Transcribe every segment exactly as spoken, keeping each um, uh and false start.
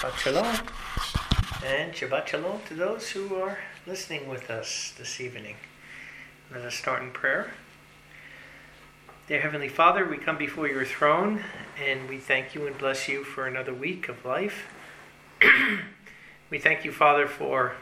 Shabbat Shalom, and Shabbat Shalom to those who are listening with us this evening. Let us start in prayer. Dear Heavenly Father, we come before your throne, and we thank you and bless you for another week of life. We thank you, Father, for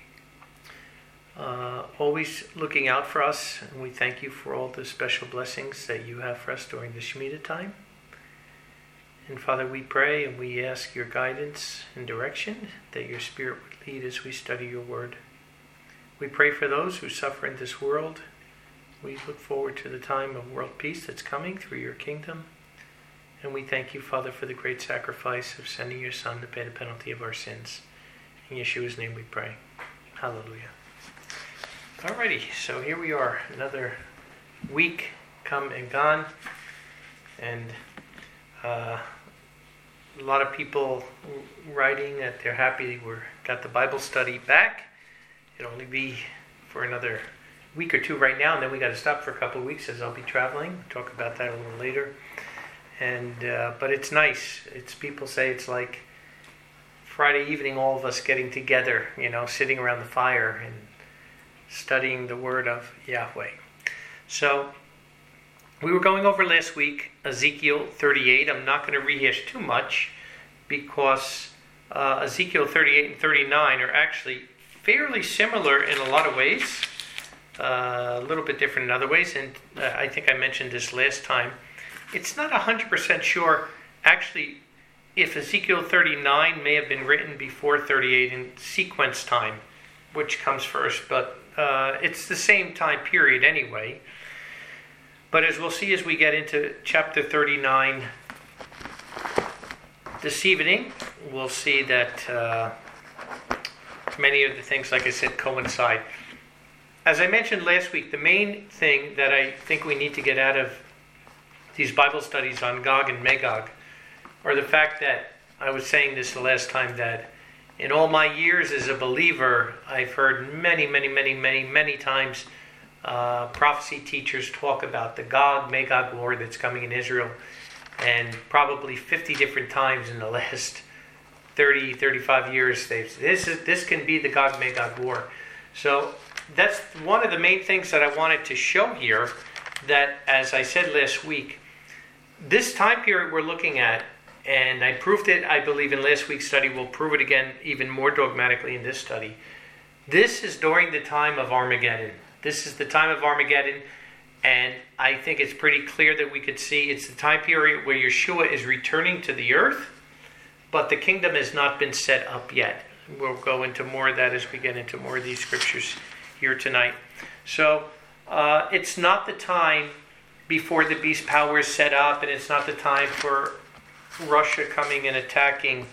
uh, always looking out for us, and we thank you for all the special blessings that you have for us during the Shemitah time. And Father, we pray and we ask your guidance and direction, that your Spirit would lead as we study your word. We pray for those who suffer in this world. We look forward to the time of world peace that's coming through your kingdom. And we thank you, Father, for the great sacrifice of sending your Son to pay the penalty of our sins. In Yeshua's name we pray. Hallelujah. Alrighty, so here we are, another week come and gone. And Uh, a lot of people writing that they're happy we got the Bible study back. It'll only be for another week or two right now, and then we got to stop for a couple of weeks as I'll be traveling. We'll talk about that a little later. And uh, but it's nice. It's people say it's like Friday evening, all of us getting together, you know, sitting around the fire and studying the Word of Yahweh. So we were going over last week Ezekiel thirty-eight. I'm not going to rehash too much because uh, Ezekiel thirty-eight and thirty-nine are actually fairly similar in a lot of ways, uh, a little bit different in other ways. And uh, I think I mentioned this last time. It's not one hundred percent sure actually if Ezekiel thirty-nine may have been written before thirty-eight in sequence time, which comes first, but uh, it's the same time period anyway. But as we'll see as we get into chapter thirty-nine this evening, we'll see that uh, many of the things, like I said, coincide. As I mentioned last week, the main thing that I think we need to get out of these Bible studies on Gog and Magog, are the fact that, I was saying this the last time, that in all my years as a believer, I've heard many, many, many, many, many times Uh, prophecy teachers talk about the Gog-Magog war that's coming in Israel, and probably fifty different times in the last thirty, thirty-five years they've this is this can be the Gog-Magog war. So that's one of the main things that I wanted to show here, that, as I said last week, this time period we're looking at, and I proved it, I believe, in last week's study, we'll prove it again even more dogmatically in this study. This is during the time of Armageddon. This is the time of Armageddon, and I think it's pretty clear that we could see it's the time period where Yeshua is returning to the earth, but the kingdom has not been set up yet. We'll go into more of that as we get into more of these scriptures here tonight. So uh, it's not the time before the beast power is set up, and it's not the time for Russia coming and attacking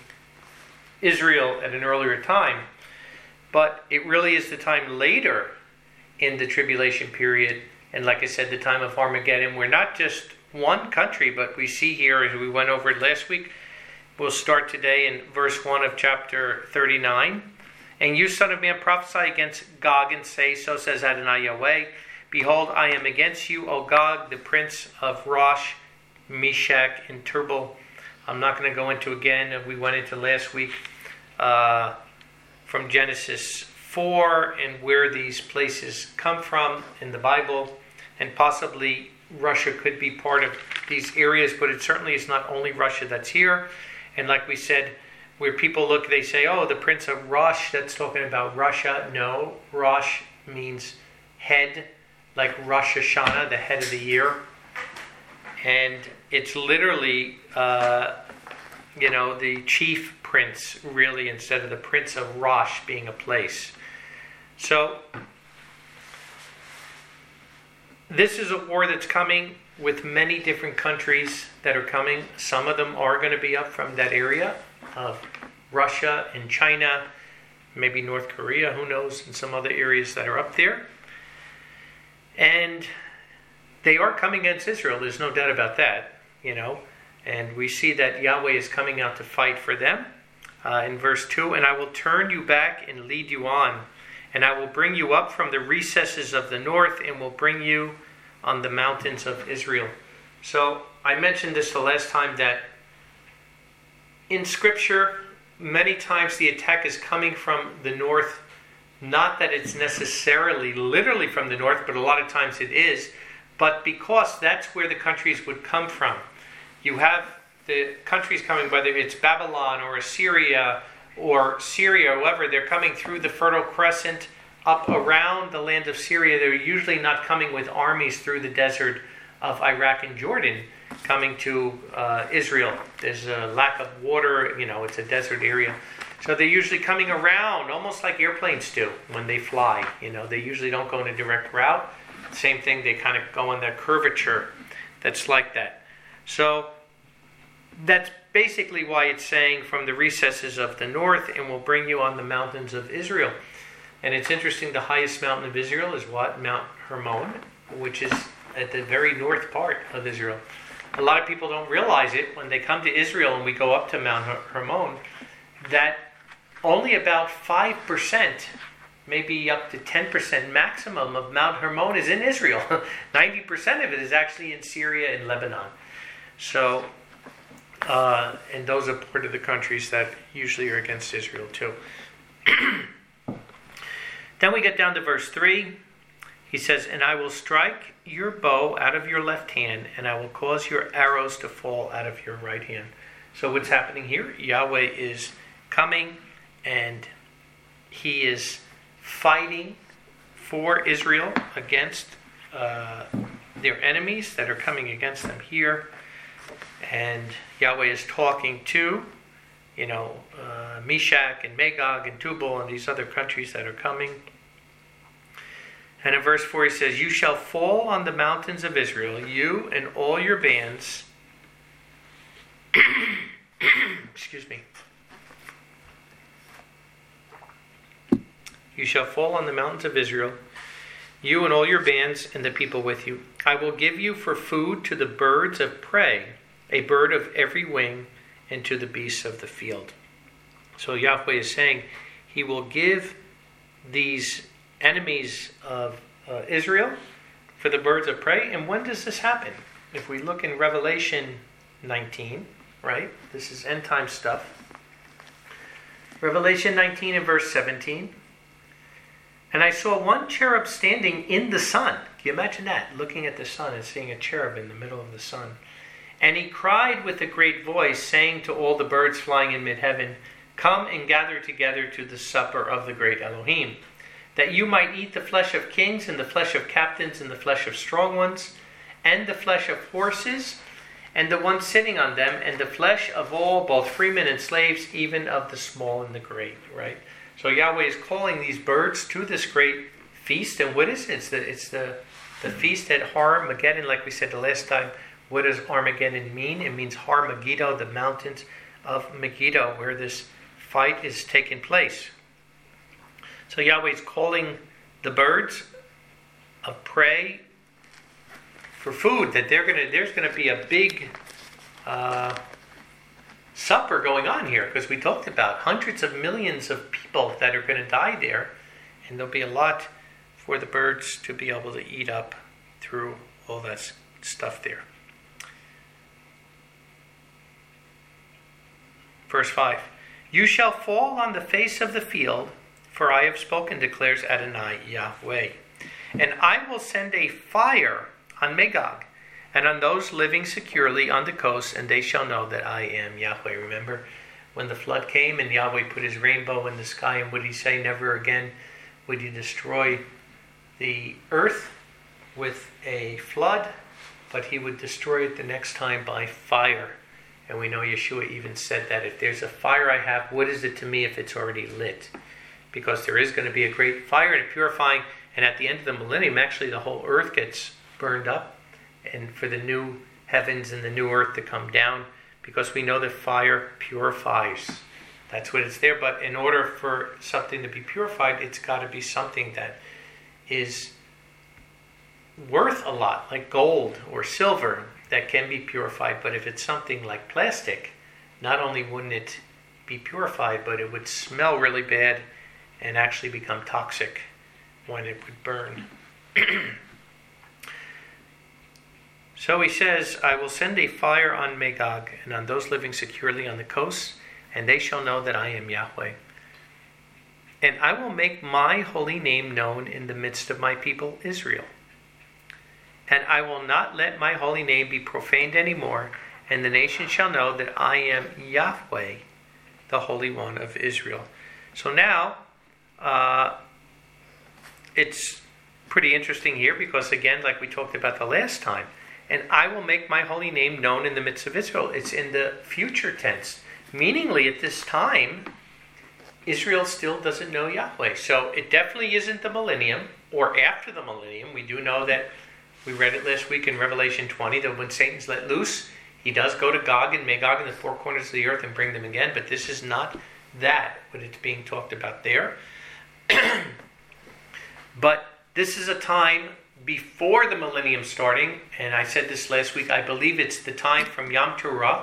Israel at an earlier time, but it really is the time later in the tribulation period, and like I said, the time of Armageddon, where not just one country, but we see here, as we went over it last week, we'll start today in verse one of chapter thirty-nine. And you, son of man, prophesy against Gog, and say, so says Adonai Yahweh, behold, I am against you, O Gog, the prince of Rosh, Meshach, and Tubal. I'm not going to go into again, we went into last week, uh, from Genesis four, and where these places come from in the Bible, and possibly Russia could be part of these areas, but it certainly is not only Russia that's here. And like we said, where people look, they say, oh, the Prince of Rosh, that's talking about Russia. No, Rosh means head, like Rosh Hashanah, the head of the year. And it's literally, uh, you know, the chief prince, really, instead of the Prince of Rosh being a place. So, this is a war that's coming with many different countries that are coming. Some of them are going to be up from that area of Russia and China, maybe North Korea, who knows, and some other areas that are up there. And they are coming against Israel, there's no doubt about that, you know. And we see that Yahweh is coming out to fight for them. Uh, in verse two, and I will turn you back and lead you on, and I will bring you up from the recesses of the north, and will bring you on the mountains of Israel. So I mentioned this the last time, that in Scripture, many times the attack is coming from the north. Not that it's necessarily literally from the north, but a lot of times it is. But because that's where the countries would come from. You have the countries coming, whether it's Babylon or Assyria or Syria or whatever, they're coming through the Fertile Crescent up around the land of Syria. They're usually not coming with armies through the desert of Iraq and Jordan, coming to uh, Israel. There's a lack of water, you know, it's a desert area. So they're usually coming around, almost like airplanes do when they fly. You know, they usually don't go in a direct route. Same thing, they kind of go on that curvature that's like that. So that's basically why it's saying from the recesses of the north, and will bring you on the mountains of Israel. And it's interesting, the highest mountain of Israel is what? Mount Hermon, which is at the very north part of Israel. A lot of people don't realize it when they come to Israel and we go up to Mount Hermon, that only about five percent, maybe up to ten percent maximum of Mount Hermon is in Israel. ninety percent of it is actually in Syria and Lebanon. So, uh, and those are part of the countries that usually are against Israel too. Then we get down to verse three. He says, and I will strike your bow out of your left hand, and I will cause your arrows to fall out of your right hand. So what's happening here? Yahweh is coming, and he is fighting for Israel against uh, their enemies that are coming against them here. And Yahweh is talking to, you know, uh, Meshach and Magog and Tubal and these other countries that are coming. And in verse four he says, you shall fall on the mountains of Israel, you and all your bands. Excuse me. You shall fall on the mountains of Israel, you and all your bands and the people with you. I will give you for food to the birds of prey, a bird of every wing, and to the beasts of the field. So Yahweh is saying he will give these enemies of uh, Israel for the birds of prey. And when does this happen? If we look in Revelation nineteen, right? This is end time stuff. Revelation nineteen and verse seventeen. And I saw one cherub standing in the sun. Can you imagine that? Looking at the sun and seeing a cherub in the middle of the sun. And he cried with a great voice, saying to all the birds flying in mid-heaven, come and gather together to the supper of the great Elohim, that you might eat the flesh of kings, and the flesh of captains, and the flesh of strong ones, and the flesh of horses, and the ones sitting on them, and the flesh of all, both freemen and slaves, even of the small and the great, right? So Yahweh is calling these birds to this great feast. And what is it? It's the, it's the, the feast at Har Megiddo, like we said the last time. What does Armageddon mean? It means Har Megiddo, the mountains of Megiddo, where this fight is taking place. So Yahweh is calling the birds of prey for food. That they're gonna, there's going to be a big uh, supper going on here, because we talked about hundreds of millions of people that are going to die there, and there'll be a lot for the birds to be able to eat up through all that stuff there. Verse five, you shall fall on the face of the field, for I have spoken, declares Adonai Yahweh. And I will send a fire on Magog, and on those living securely on the coast, and they shall know that I am Yahweh. Remember when the flood came and Yahweh put his rainbow in the sky, and would he say, never again would he destroy the earth with a flood, but he would destroy it the next time by fire. And we know Yeshua even said that if there's a fire I have, what is it to me if it's already lit? Because there is going to be a great fire and purifying, and at the end of the millennium, actually the whole earth gets burned up, and for the new heavens and the new earth to come down, because we know that fire purifies. That's what it's there. But in order for something to be purified, it's got to be something that is worth a lot, like gold or silver, that can be purified. But if it's something like plastic, not only wouldn't it be purified, but it would smell really bad and actually become toxic when it would burn. So he says, I will send a fire on Magog and on those living securely on the coast. and they shall know that I am Yahweh. And I will make my holy name known in the midst of my people Israel. And I will not let my holy name be profaned anymore, and the nations shall know that I am Yahweh, the Holy One of Israel. So now, uh, it's pretty interesting here because, again, like we talked about the last time, and I will make my holy name known in the midst of Israel. It's in the future tense. Meaningly, at this time, Israel still doesn't know Yahweh. So it definitely isn't the millennium or after the millennium. We do know that, we read it last week in Revelation twenty, that when Satan's let loose, he does go to Gog and Magog in the four corners of the earth and bring them again. But this is not that, what it's being talked about there. But this is a time before the millennium starting, and I said this last week, I believe it's the time from Yom Teruah,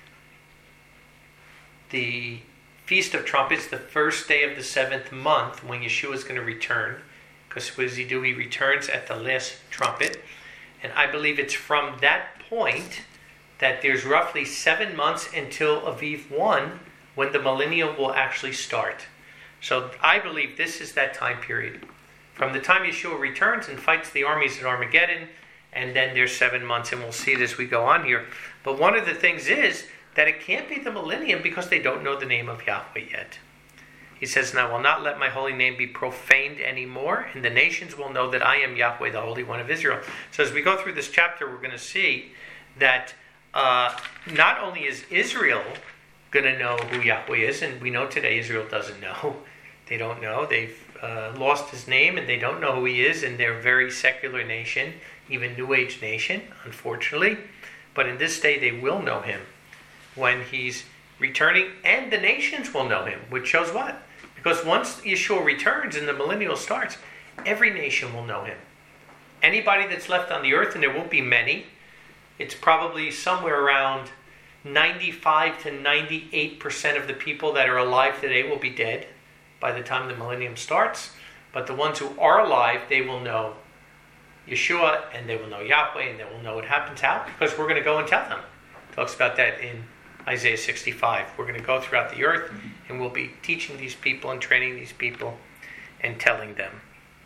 the Feast of Trumpets, the first day of the seventh month, when Yeshua is going to return. Because what does he do? He returns at the last trumpet. And I believe it's from that point that there's roughly seven months until Aviv one, when the millennium will actually start. So I believe this is that time period. From the time Yeshua returns and fights the armies at Armageddon, and then there's seven months, and we'll see it as we go on here. But one of the things is that it can't be the millennium because they don't know the name of Yahweh yet. He says, and I will not let my holy name be profaned anymore, and the nations will know that I am Yahweh, the Holy One of Israel. So as we go through this chapter, we're going to see that uh, not only is Israel going to know who Yahweh is, and we know today Israel doesn't know. They don't know. They've uh, lost his name, and they don't know who he is, and they're a very secular nation, even New Age nation, unfortunately. But in this day, they will know him when he's returning, and the nations will know him, which shows what? Because once Yeshua returns and the millennial starts, every nation will know him. Anybody that's left on the earth, and there won't be many, it's probably somewhere around ninety-five to ninety-eight percent of the people that are alive today will be dead by the time the millennium starts. But the ones who are alive, they will know Yeshua, and they will know Yahweh, and they will know what happens. How? Because we're going to go and tell them. Talks about that in Isaiah sixty-five. We're going to go throughout the earth, and we'll be teaching these people and training these people and telling them.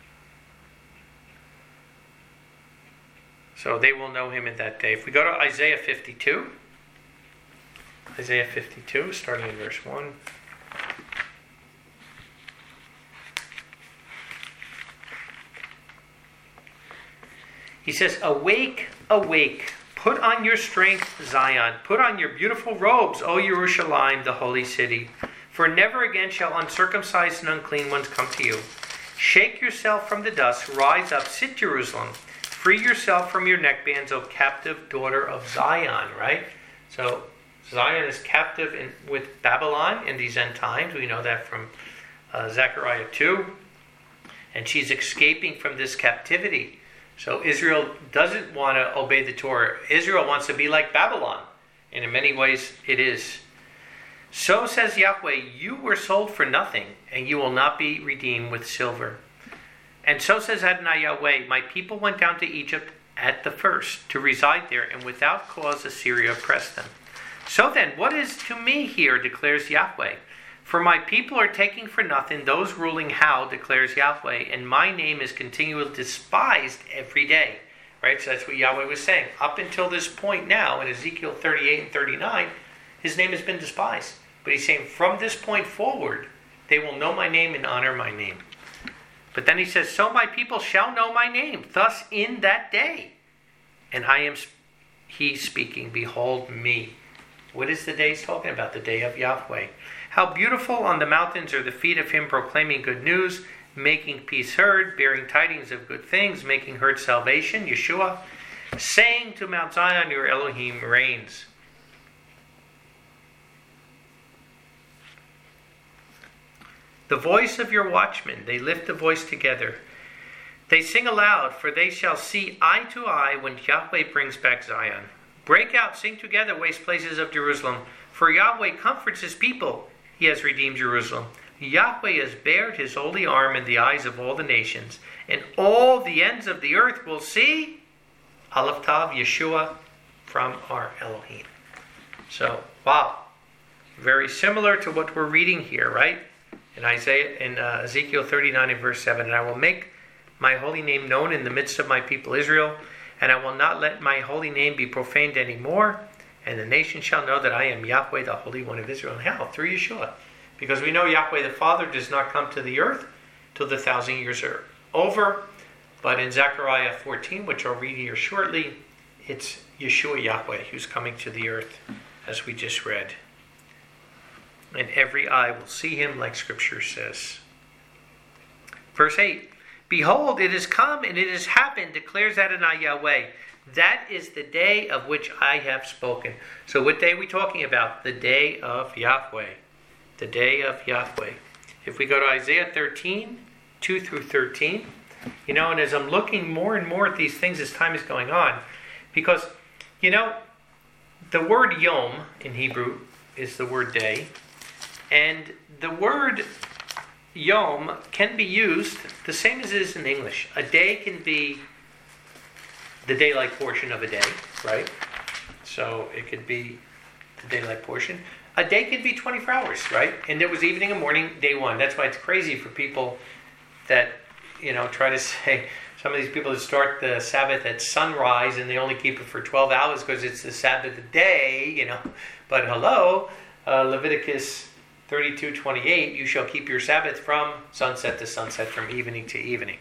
So they will know him in that day. If we go to Isaiah fifty-two, Isaiah fifty-two, starting in verse one. He says, awake, awake, put on your strength, Zion, put on your beautiful robes, O Jerusalem, the holy city. For never again shall uncircumcised and unclean ones come to you. Shake yourself from the dust, rise up, sit Jerusalem. Free yourself from your neckbands, O captive daughter of Zion, right? So Zion is captive in, with Babylon in these end times. We know that from uh, Zechariah two. And she's escaping from this captivity. So Israel doesn't want to obey the Torah. Israel wants to be like Babylon. And in many ways, it is. So says Yahweh, you were sold for nothing, and you will not be redeemed with silver. And so says Adonai Yahweh, my people went down to Egypt at the first, to reside there, and without cause Assyria oppressed them. So then, what is to me here, declares Yahweh? For my people are taking for nothing those ruling how, declares Yahweh, and my name is continually despised every day. Right? So that's what Yahweh was saying. Up until this point now, in Ezekiel thirty-eight and thirty-nine, his name has been despised. But he's saying, from this point forward, they will know my name and honor my name. But then he says, so my people shall know my name, thus in that day. And I am, he speaking, behold me. What is the day he's talking about? The day of Yahweh. How beautiful on the mountains are the feet of him proclaiming good news, making peace heard, bearing tidings of good things, making heard salvation, Yeshua, saying to Mount Zion, your Elohim reigns. The voice of your watchmen, they lift the voice together. They sing aloud, for they shall see eye to eye when Yahweh brings back Zion. Break out, sing together, waste places of Jerusalem. For Yahweh comforts his people. He has redeemed Jerusalem. Yahweh has bared his holy arm in the eyes of all the nations. And all the ends of the earth will see Aleph Tav, Yeshua, from our Elohim. So, wow. Very similar to what we're reading here, right? In Isaiah, in uh, Ezekiel thirty-nine and verse seven, and I will make my holy name known in the midst of my people Israel, and I will not let my holy name be profaned anymore, and the nation shall know that I am Yahweh, the Holy One of Israel. And how? Through Yeshua. Because we know Yahweh the Father does not come to the earth till the thousand years are over. But in Zechariah fourteen, which I'll read here shortly, it's Yeshua Yahweh who's coming to the earth, as we just read. And every eye will see him, like Scripture says. Verse eight, behold, it is come and it has happened, declares Adonai Yahweh. That is the day of which I have spoken. So what day are we talking about? The day of Yahweh. The day of Yahweh. If we go to Isaiah thirteen, two through thirteen, you know, and as I'm looking more and more at these things as time is going on, because, you know, the word yom in Hebrew is the word day, and the word yom can be used the same as it is in English. A day can be the daylight portion of a day, right? So it could be the daylight portion. A day could be twenty-four hours, right? And there was evening and morning, day one. That's why it's crazy for people that, you know, try to say, some of these people that start the Sabbath at sunrise and they only keep it for twelve hours because it's the Sabbath day, you know. But hello, uh, Leviticus thirty-two twenty-eight, you shall keep your Sabbath from sunset to sunset, from evening to evening.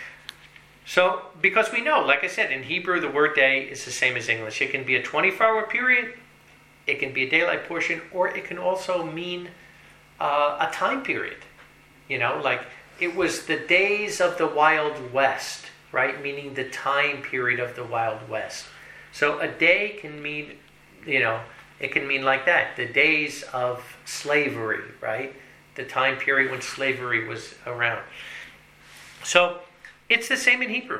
So, because we know, like I said, in Hebrew, the word day is the same as English. It can be a twenty-four hour period, it can be a daylight portion, or it can also mean uh, a time period. You know, like it was the days of the Wild West, right? Meaning the time period of the Wild West. So a day can mean, you know, it can mean like that. The days of slavery, right? The time period when slavery was around. So it's the same in Hebrew.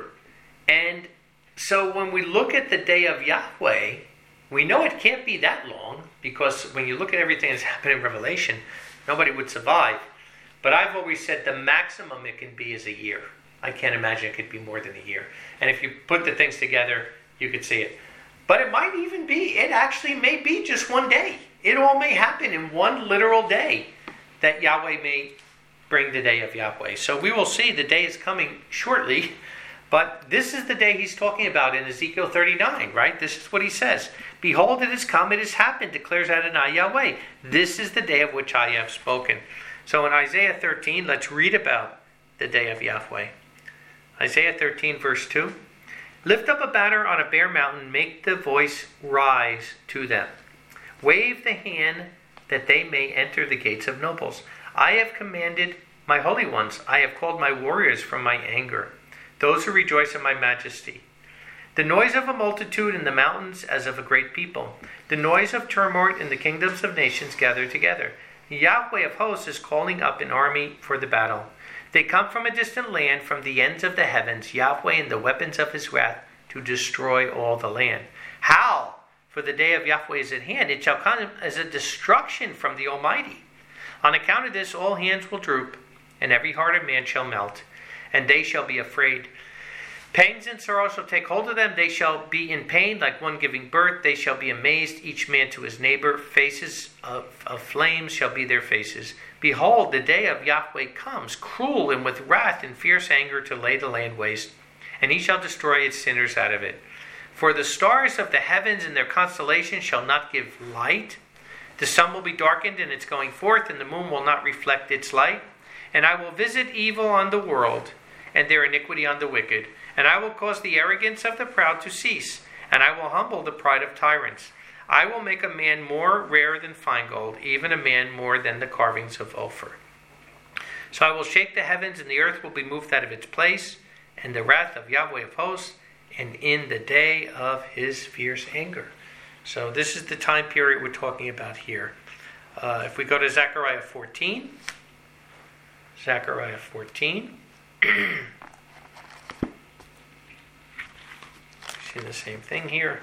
And so when we look at the day of Yahweh, we know it can't be that long, because when you look at everything that's happened in Revelation, nobody would survive. But I've always said the maximum it can be is a year. I can't imagine it could be more than a year. And if you put the things together, you could see it. But it might even be, it actually may be just one day. It all may happen in one literal day that Yahweh may bring the day of Yahweh. So we will see the day is coming shortly. But this is the day he's talking about in Ezekiel thirty-nine, right? This is what he says. Behold, it has come, it has happened, declares Adonai Yahweh. This is the day of which I have spoken. So in Isaiah thirteen, let's read about the day of Yahweh. Isaiah thirteen, verse two. Lift up a banner on a bare mountain, make the voice rise to them. Wave the hand that they may enter the gates of nobles. I have commanded my holy ones. I have called my warriors from my anger, those who rejoice in my majesty. The noise of a multitude in the mountains as of a great people. The noise of turmoil in the kingdoms of nations gathered together. Yahweh of hosts is calling up an army for the battle. They come from a distant land, from the ends of the heavens, Yahweh and the weapons of his wrath, to destroy all the land. How? For the day of Yahweh is at hand. It shall come as a destruction from the Almighty. On account of this, all hands will droop, and every heart of man shall melt, and they shall be afraid. Pains and sorrow shall take hold of them. They shall be in pain like one giving birth. They shall be amazed, each man to his neighbor. Faces of, of flames shall be their faces. Behold, the day of Yahweh comes, cruel and with wrath and fierce anger, to lay the land waste, and he shall destroy its sinners out of it. For the stars of the heavens and their constellations shall not give light. The sun will be darkened in its going forth, and the moon will not reflect its light. And I will visit evil on the world, and their iniquity on the wicked. And I will cause the arrogance of the proud to cease, and I will humble the pride of tyrants. I will make a man more rare than fine gold, even a man more than the carvings of Ophir. So I will shake the heavens, and the earth will be moved out of its place, and the wrath of Yahweh of hosts, and in the day of his fierce anger. So this is the time period we're talking about here. Uh, if we go to Zechariah fourteen, Zechariah fourteen, see the same thing here.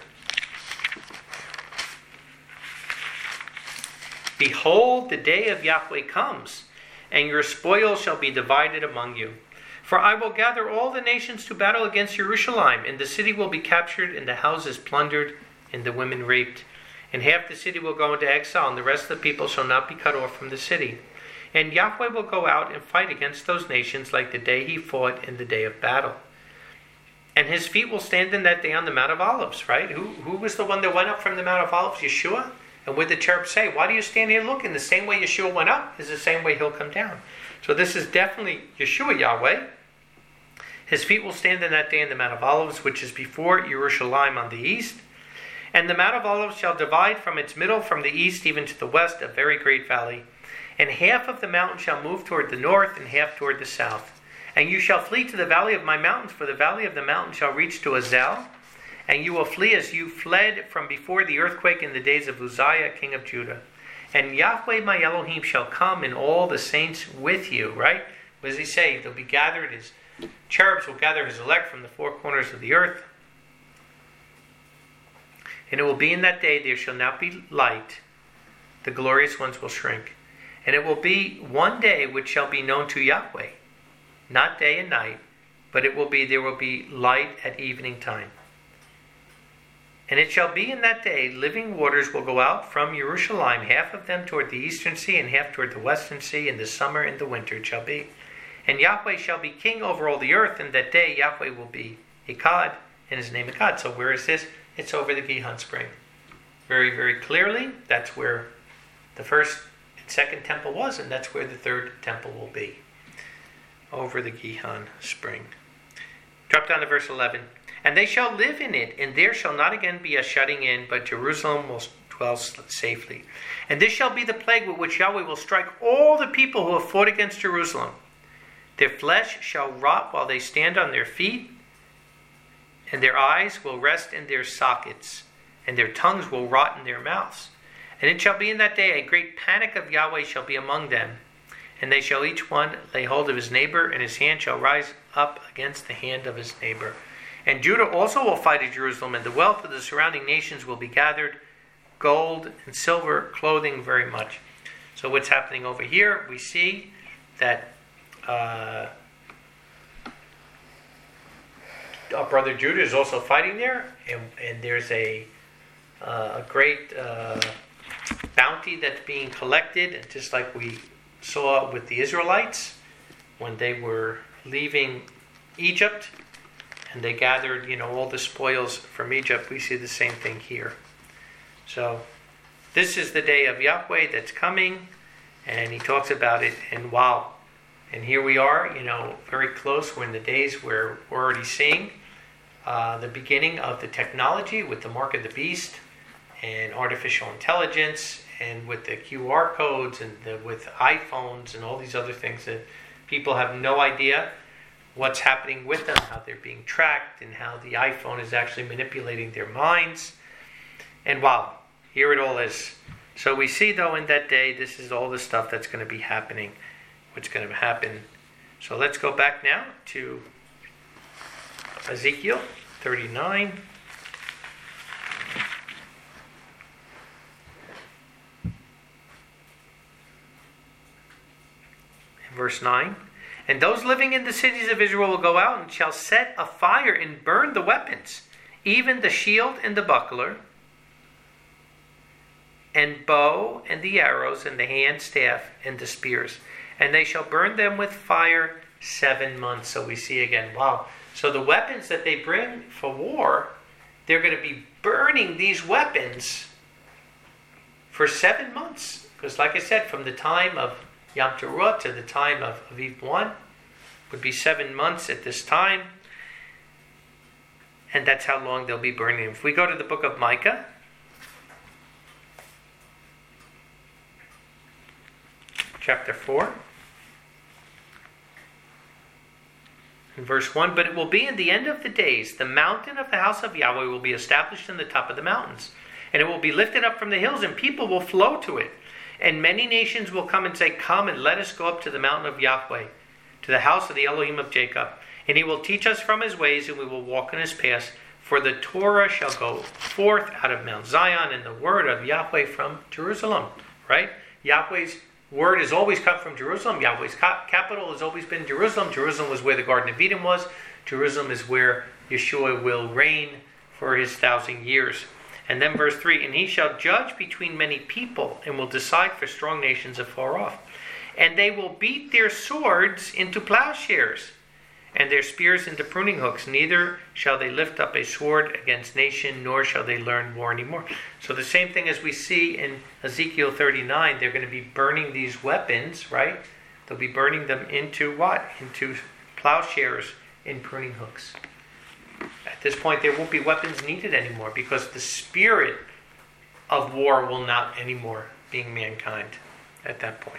Behold, the day of Yahweh comes, and your spoil shall be divided among you. For I will gather all the nations to battle against Jerusalem, and the city will be captured, and the houses plundered, and the women raped. And half the city will go into exile, and the rest of the people shall not be cut off from the city. And Yahweh will go out and fight against those nations like the day he fought in the day of battle. And his feet will stand in that day on the Mount of Olives, right? Who, who was the one that went up from the Mount of Olives? Yeshua? And what did the cherub say? Why do you stand here looking? The same way Yeshua went up is the same way he'll come down. So this is definitely Yeshua Yahweh. His feet will stand in that day in the Mount of Olives, which is before Jerusalem on the east. And the Mount of Olives shall divide from its middle, from the east even to the west, a very great valley. And half of the mountain shall move toward the north, and half toward the south. And you shall flee to the valley of my mountains, for the valley of the mountain shall reach to Azel. And you will flee as you fled from before the earthquake in the days of Uzziah, king of Judah. And Yahweh my Elohim shall come, and all the saints with you, right? What does he say? They'll be gathered, his cherubs will gather his elect from the four corners of the earth. And it will be in that day there shall not be light. The glorious ones will shrink. And it will be one day which shall be known to Yahweh, not day and night, but it will be, there will be light at evening time. And it shall be in that day, living waters will go out from Jerusalem, half of them toward the eastern sea, and half toward the western sea. In the summer and the winter it shall be. And Yahweh shall be king over all the earth, and that day Yahweh will be Echad, and his name Echad. So where is this? It's over the Gihon spring. Very, very clearly, that's where the first and second temple was, and that's where the third temple will be. Over the Gihon spring. Drop down to verse eleven. And they shall live in it, and there shall not again be a shutting in, but Jerusalem will dwell safely. And this shall be the plague with which Yahweh will strike all the people who have fought against Jerusalem. Their flesh shall rot while they stand on their feet, and their eyes will rest in their sockets, and their tongues will rot in their mouths. And it shall be in that day a great panic of Yahweh shall be among them, and they shall each one lay hold of his neighbor, and his hand shall rise up against the hand of his neighbor. And Judah also will fight at Jerusalem, and the wealth of the surrounding nations will be gathered, gold and silver, clothing very much. So what's happening over here? We see that uh, our brother Judah is also fighting there, and, and there's a, uh, a great uh, bounty that's being collected, and just like we saw with the Israelites when they were leaving Egypt, and they gathered, you know, all the spoils from Egypt. We see the same thing here. So this is the day of Yahweh that's coming, and he talks about it. And wow, and here we are, you know, very close. We're in the days where we're already seeing uh, the beginning of the technology with the mark of the beast and artificial intelligence, and with the Q R codes, and the, with iPhones and all these other things that people have no idea what's happening with them, how they're being tracked, and how the iPhone is actually manipulating their minds. And wow, here it all is. So we see, though, in that day, this is all the stuff that's going to be happening, what's going to happen. So let's go back now to Ezekiel thirty-nine. Verse nine. And those living in the cities of Israel will go out and shall set a fire and burn the weapons, even the shield and the buckler, and bow and the arrows and the hand staff and the spears. And they shall burn them with fire seven months. So we see again, wow. So the weapons that they bring for war, they're going to be burning these weapons for seven months. Because like I said, from the time of Yom Teruah to the time of Aviv one would be seven months at this time. And that's how long they'll be burning them. If we go to the book of Micah, chapter four, in verse one, but it will be in the end of the days, the mountain of the house of Yahweh will be established in the top of the mountains, and it will be lifted up from the hills, and people will flow to it. And many nations will come and say, come and let us go up to the mountain of Yahweh, to the house of the Elohim of Jacob. And he will teach us from his ways, and we will walk in his paths. For the Torah shall go forth out of Mount Zion, and the word of Yahweh from Jerusalem. Right? Yahweh's word has always come from Jerusalem. Yahweh's capital has always been Jerusalem. Jerusalem was where the Garden of Eden was. Jerusalem is where Yeshua will reign for his thousand years. And then verse three, and he shall judge between many people and will decide for strong nations afar off. And they will beat their swords into plowshares and their spears into pruning hooks. Neither shall they lift up a sword against nation, nor shall they learn war anymore. So the same thing as we see in Ezekiel thirty-nine, they're going to be burning these weapons, right? They'll be burning them into what? Into plowshares and pruning hooks. At this point, there won't be weapons needed anymore because the spirit of war will not anymore being mankind at that point.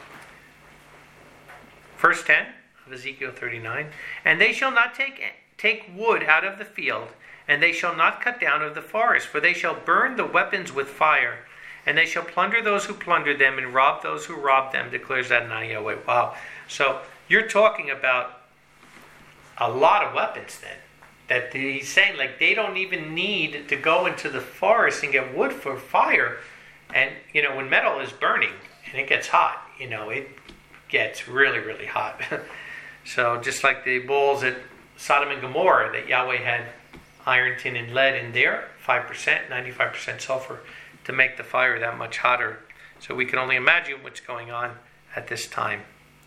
Verse ten of Ezekiel thirty-nine, and they shall not take, take wood out of the field, and they shall not cut down of the forest, for they shall burn the weapons with fire, and they shall plunder those who plunder them, and rob those who rob them, declares Adonai Yahweh. Wow. So you're talking about a lot of weapons then. That he's saying, like, they don't even need to go into the forest and get wood for fire. And, you know, when metal is burning and it gets hot, you know, it gets really, really hot. So just like the bulls at Sodom and Gomorrah, that Yahweh had iron, tin, and lead in there, five percent, ninety-five percent sulfur, to make the fire that much hotter. So we can only imagine what's going on at this time.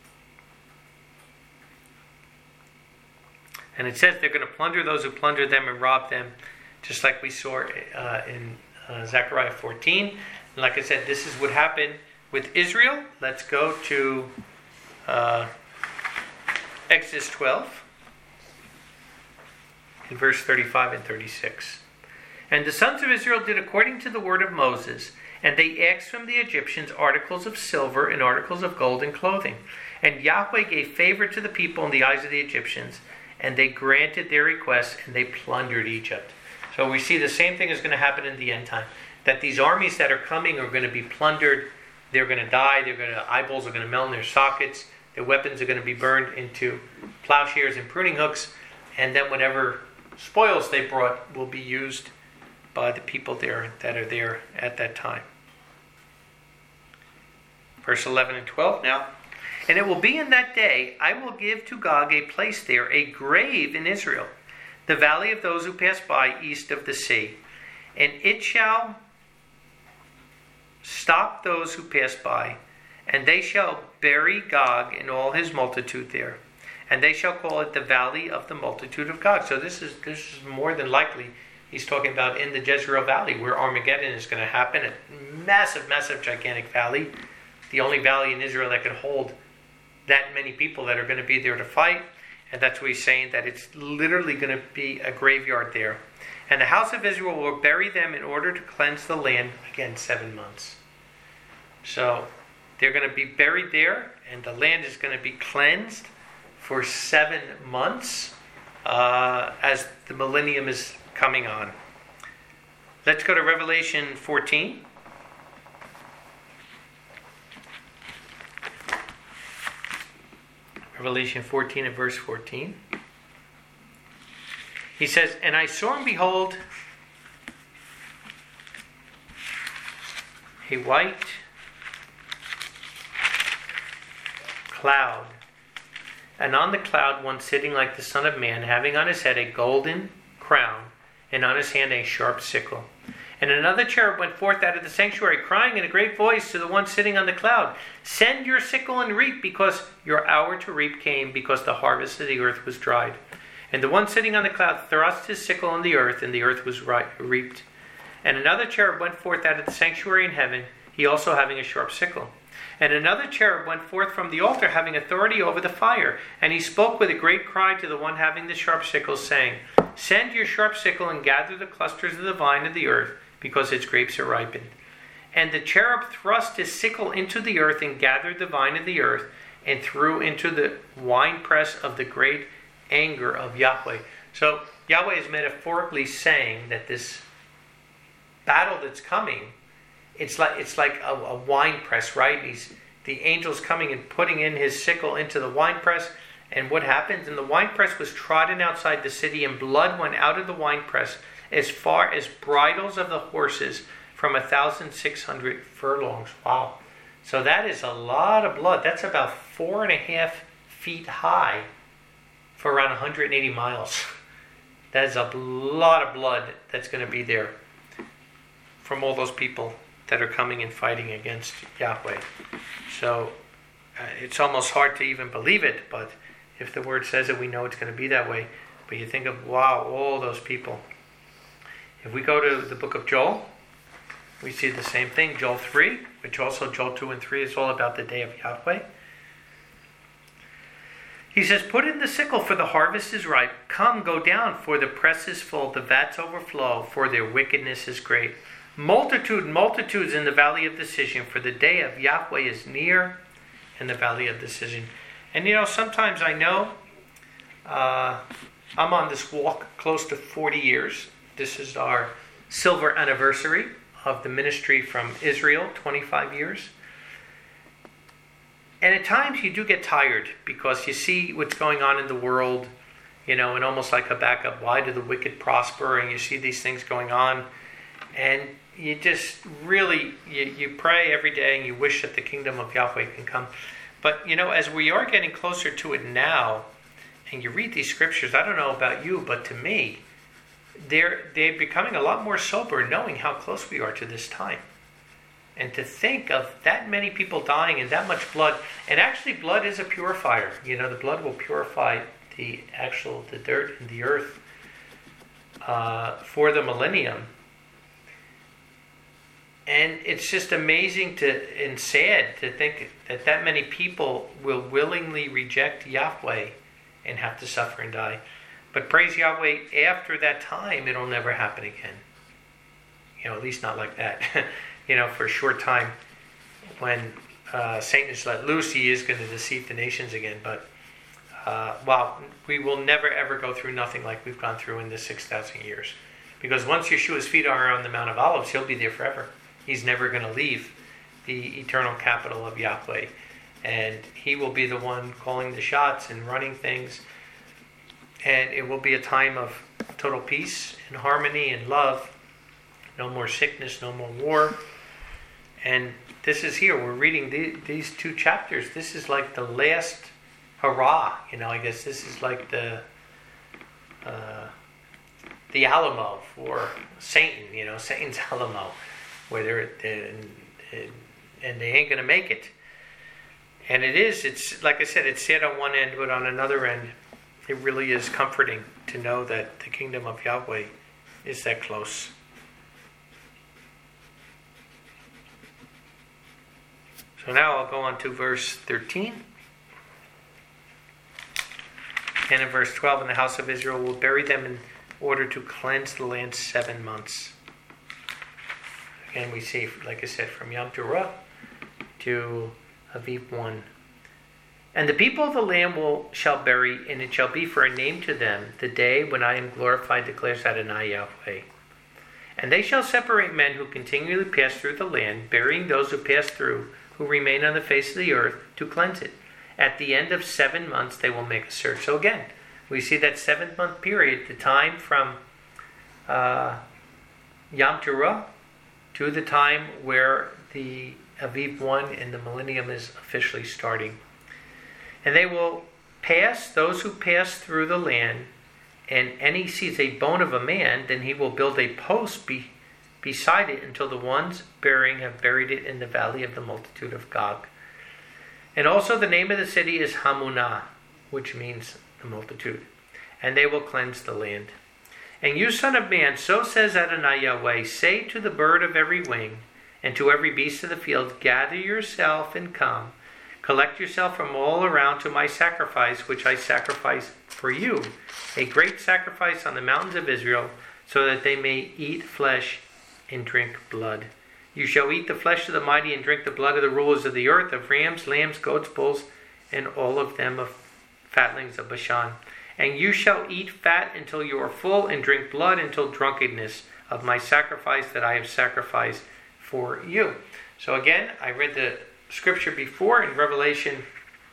And it says they're going to plunder those who plunder them and rob them, just like we saw uh, in uh, Zechariah fourteen. And like I said, this is what happened with Israel. Let's go to uh, Exodus twelve, in verse thirty-five and thirty-six. And the sons of Israel did according to the word of Moses, and they asked from the Egyptians articles of silver and articles of gold and clothing. And Yahweh gave favor to the people in the eyes of the Egyptians, and they granted their requests, and they plundered Egypt. So we see the same thing is going to happen in the end time. That these armies that are coming are going to be plundered. They're going to die. They're going to eyeballs are going to melt in their sockets. Their weapons are going to be burned into plowshares and pruning hooks. And then whatever spoils they brought will be used by the people there that are there at that time. Verse eleven and twelve now. And it will be in that day, I will give to Gog a place there, a grave in Israel, the valley of those who pass by east of the sea. And it shall stop those who pass by, and they shall bury Gog and all his multitude there. And they shall call it the valley of the multitude of Gog. So this is this is more than likely, he's talking about in the Jezreel Valley, where Armageddon is going to happen. A massive, massive, gigantic valley. The only valley in Israel that can hold that many people that are going to be there to fight. And that's what he's saying, that it's literally going to be a graveyard there. And the house of Israel will bury them in order to cleanse the land, again, seven months. So they're going to be buried there, and the land is going to be cleansed for seven months uh, as the millennium is coming on. Let's go to Revelation fourteen. Revelation fourteen and verse fourteen. He says, and I saw and behold a white cloud, and on the cloud one sitting like the Son of Man, having on his head a golden crown, and on his hand a sharp sickle. And another cherub went forth out of the sanctuary, crying in a great voice to the one sitting on the cloud, send your sickle and reap, because your hour to reap came, because the harvest of the earth was dried. And the one sitting on the cloud thrust his sickle in the earth, and the earth was reaped. And another cherub went forth out of the sanctuary in heaven, he also having a sharp sickle. And another cherub went forth from the altar, having authority over the fire. And he spoke with a great cry to the one having the sharp sickle, saying, send your sharp sickle and gather the clusters of the vine of the earth, because its grapes are ripened. And the cherub thrust his sickle into the earth and gathered the vine of the earth and threw into the winepress of the great anger of Yahweh. So Yahweh is metaphorically saying that this battle that's coming, it's like it's like a, a wine press, right? He's the angel's coming and putting in his sickle into the wine press. And what happens? And the wine press was trodden outside the city, and blood went out of the wine press as far as bridles of the horses from a thousand six hundred furlongs. Wow. So that is a lot of blood. That's about four and a half feet high for around one hundred eighty miles. That is a lot of blood that's going to be there. from all those people that are coming and fighting against Yahweh. So uh, it's almost hard to even believe it, but if the word says it, we know it's going to be that way. But you think of, wow, all those people. If we go to the book of Joel, we see the same thing. Joel three, which also Joel two and three is all about the day of Yahweh. He says, put in the sickle, for the harvest is ripe. Come, go down, for the press is full, the vats overflow, for their wickedness is great. Multitude, multitudes in the valley of decision, for the day of Yahweh is near in the valley of decision. And you know, sometimes I know uh, I'm on this walk close to forty years. This is our silver anniversary of the ministry from Israel, twenty-five years. And at times you do get tired because you see what's going on in the world, you know, and almost like Habakkuk, why do the wicked prosper? And you see these things going on. And you just really, you, you pray every day and you wish that the kingdom of Yahweh can come. But, you know, as we are getting closer to it now, and you read these scriptures, I don't know about you, but to me, they're, they're becoming a lot more sober knowing how close we are to this time. And to think of that many people dying and that much blood, and actually blood is a purifier. You know, the blood will purify the actual, the dirt and the earth uh, for the millennium. And it's just amazing to and sad to think that that many people will willingly reject Yahweh and have to suffer and die. But praise Yahweh, after that time, it'll never happen again. You know, at least not like that. You know, for a short time, when uh, Satan is let loose, he is going to deceive the nations again. But, uh, wow, we will never ever go through nothing like we've gone through in this six thousand years. Because once Yeshua's feet are on the Mount of Olives, he'll be there forever. He's never going to leave the eternal capital of Yahweh. And he will be the one calling the shots and running things. And it will be a time of total peace and harmony and love. No more sickness, no more war. And this is here. We're reading the, these two chapters. This is like the last hurrah. You know, I guess this is like the uh, the Alamo for Satan. You know, Satan's Alamo, where they're and, and they ain't going to make it. And it is. It's like I said. It's sad on one end, but on another end, it really is comforting to know that the kingdom of Yahweh is that close. So now I'll go on to verse thirteen. And in verse twelve, and the house of Israel will bury them in order to cleanse the land seven months. Again, we see, like I said, from Yom Teruah to Aviv one. And the people of the land will shall bury, and it shall be for a name to them, the day when I am glorified, declares Adonai Yahweh. And they shall separate men who continually pass through the land, burying those who pass through, who remain on the face of the earth, to cleanse it. At the end of seven months they will make a search. So again, we see that seven month period, the time from uh, Yom Teruah to the time where the Aviv one and the millennium is officially starting. And they will pass, those who pass through the land, and any sees a bone of a man, then he will build a post be, beside it until the ones burying have buried it in the valley of the multitude of Gog. And also the name of the city is Hamunah, which means the multitude. And they will cleanse the land. And you, son of man, so says Adonai Yahweh, say to the bird of every wing, and to every beast of the field, gather yourself and come. Collect yourself from all around to my sacrifice, which I sacrifice for you, a great sacrifice on the mountains of Israel, so that they may eat flesh and drink blood. You shall eat the flesh of the mighty and drink the blood of the rulers of the earth, of rams, lambs, goats, bulls, and all of them of fatlings of Bashan. And you shall eat fat until you are full, and drink blood until drunkenness of my sacrifice that I have sacrificed for you. So again, I read the scripture before in Revelation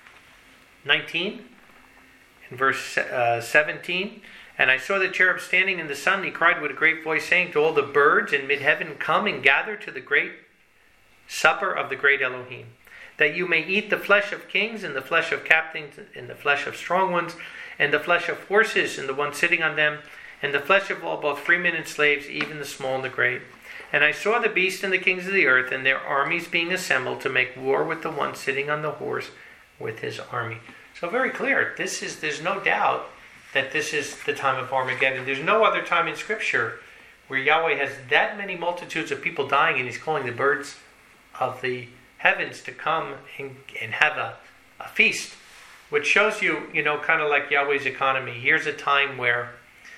nineteen, in verse uh, seventeen. And I saw the cherub standing in the sun, and he cried with a great voice, saying to all the birds in mid-heaven, come and gather to the great supper of the great Elohim, that you may eat the flesh of kings, and the flesh of captains, and the flesh of strong ones, and the flesh of horses, and the ones sitting on them, and the flesh of all, both freemen and slaves, even the small and the great. And I saw the beast and the kings of the earth and their armies being assembled to make war with the one sitting on the horse with his army. So very clear. This is, there's no doubt that this is the time of Armageddon. There's no other time in Scripture where Yahweh has that many multitudes of people dying and he's calling the birds of the heavens to come and, and have a, a feast. Which shows you, you know, kind of like Yahweh's economy. Here's a time where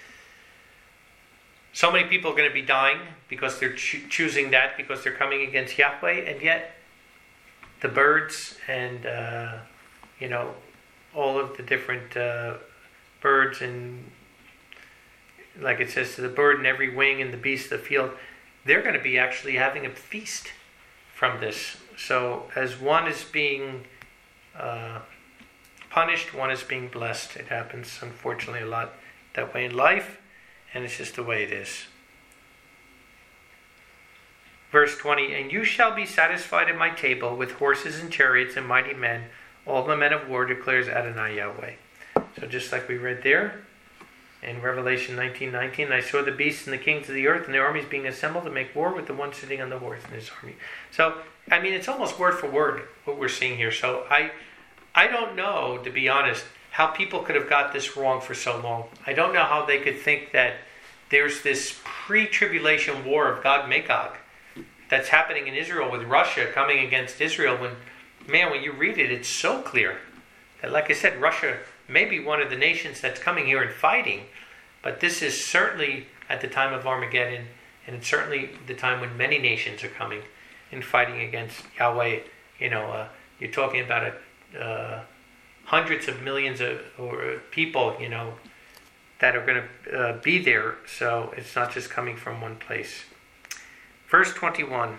so many people are going to be dying because they're cho- choosing that because they're coming against Yahweh, and yet the birds and, uh, you know, all of the different uh, birds and, like it says, to the bird and every wing and the beast of the field, they're going to be actually having a feast from this. So as one is being uh, punished, one is being blessed. It happens, unfortunately, a lot that way in life. And it's just the way it is. Verse twenty, and you shall be satisfied at my table with horses and chariots and mighty men, all the men of war, declares Adonai Yahweh. So just like we read there in Revelation nineteen nineteen, I saw the beasts and the kings of the earth and their armies being assembled to make war with the one sitting on the horse and his army. So, I mean, it's almost word for word what we're seeing here. So I, I don't know, to be honest, how people could have got this wrong for so long. I don't know how they could think that there's this pre-tribulation war of Gog-Magog that's happening in Israel with Russia coming against Israel when, man, when you read it, it's so clear that, like I said, Russia may be one of the nations that's coming here and fighting, but this is certainly at the time of Armageddon, and it's certainly the time when many nations are coming and fighting against Yahweh. You know, uh, you're talking about a... Uh, hundreds of millions of or people, you know, that are going to uh, be there. So it's not just coming from one place. Verse twenty-one.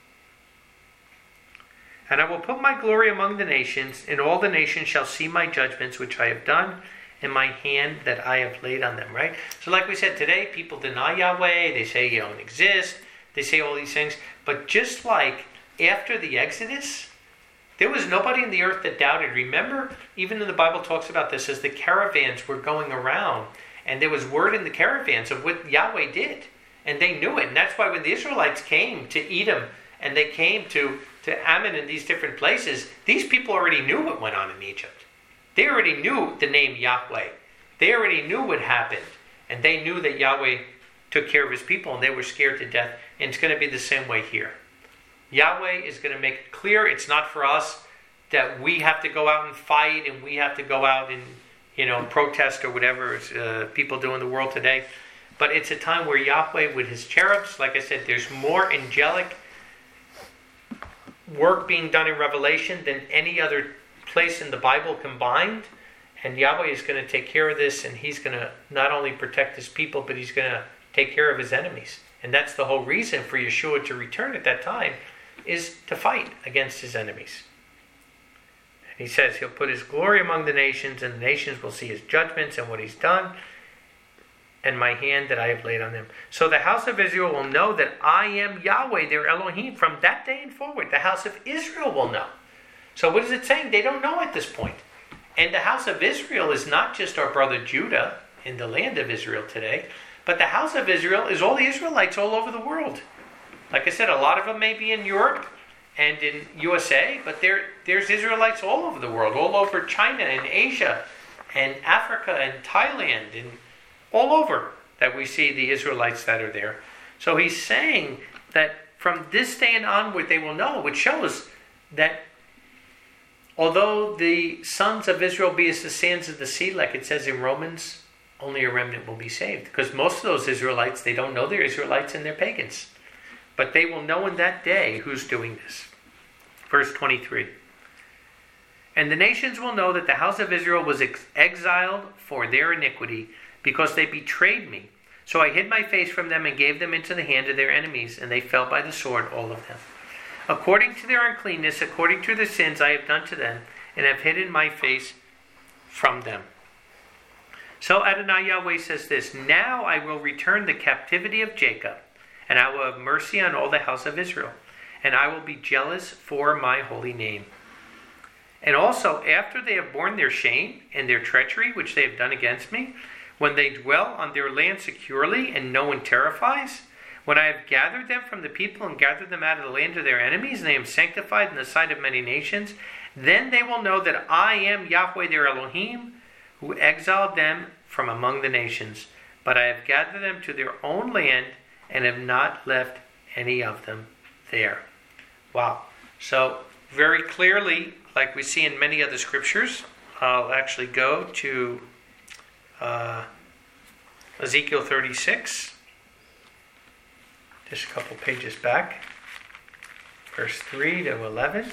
And I will put my glory among the nations, and all the nations shall see my judgments which I have done, and my hand that I have laid on them. Right? So like we said today, people deny Yahweh. They say you don't exist. They say all these things. But just like after the Exodus, there was nobody in the earth that doubted. Remember, even in the Bible talks about this as the caravans were going around. And there was word in the caravans of what Yahweh did. And they knew it. And that's why when the Israelites came to Edom and they came to, to Ammon and these different places, these people already knew what went on in Egypt. They already knew the name Yahweh. They already knew what happened. And they knew that Yahweh took care of his people and they were scared to death. And it's going to be the same way here. Yahweh is going to make it clear it's not for us that we have to go out and fight and we have to go out and, you know, protest or whatever uh, people do in the world today. But it's a time where Yahweh with his cherubs, like I said, there's more angelic work being done in Revelation than any other place in the Bible combined. And Yahweh is going to take care of this, and he's going to not only protect his people, but he's going to take care of his enemies. And that's the whole reason for Yeshua to return at that time, is to fight against his enemies. And he says he'll put his glory among the nations, and the nations will see his judgments and what he's done, and my hand that I have laid on them. So the house of Israel will know that I am Yahweh, their Elohim. From that day and forward, the house of Israel will know. So what is it saying? They don't know at this point. And the house of Israel is not just our brother Judah in the land of Israel today, but the house of Israel is all the Israelites all over the world. Like I said, a lot of them may be in Europe and in U S A, but there, there's Israelites all over the world, all over China and Asia and Africa and Thailand and all over that we see the Israelites that are there. So he's saying that from this day and onward they will know, which shows that although the sons of Israel be as the sands of the sea, like it says in Romans, only a remnant will be saved. Because most of those Israelites, they don't know they're Israelites and they're pagans. But they will know in that day who's doing this. Verse twenty-three. And the nations will know that the house of Israel was ex- exiled for their iniquity, because they betrayed me. So I hid my face from them and gave them into the hand of their enemies, and they fell by the sword, all of them. According to their uncleanness, according to the sins I have done to them, and have hidden my face from them. So Adonai Yahweh says this, now I will return the captivity of Jacob, and I will have mercy on all the house of Israel, and I will be jealous for my holy name. And also, after they have borne their shame and their treachery, which they have done against me, when they dwell on their land securely and no one terrifies, When I have gathered them from the people and gathered them out of the land of their enemies, and they am sanctified in the sight of many nations, then they will know that I am Yahweh their Elohim, who exiled them from among the nations. But I have gathered them to their own land and have not left any of them there. Wow. So very clearly, like we see in many other scriptures, I'll actually go to uh, Ezekiel thirty-six. Just a couple pages back. Verse three to eleven.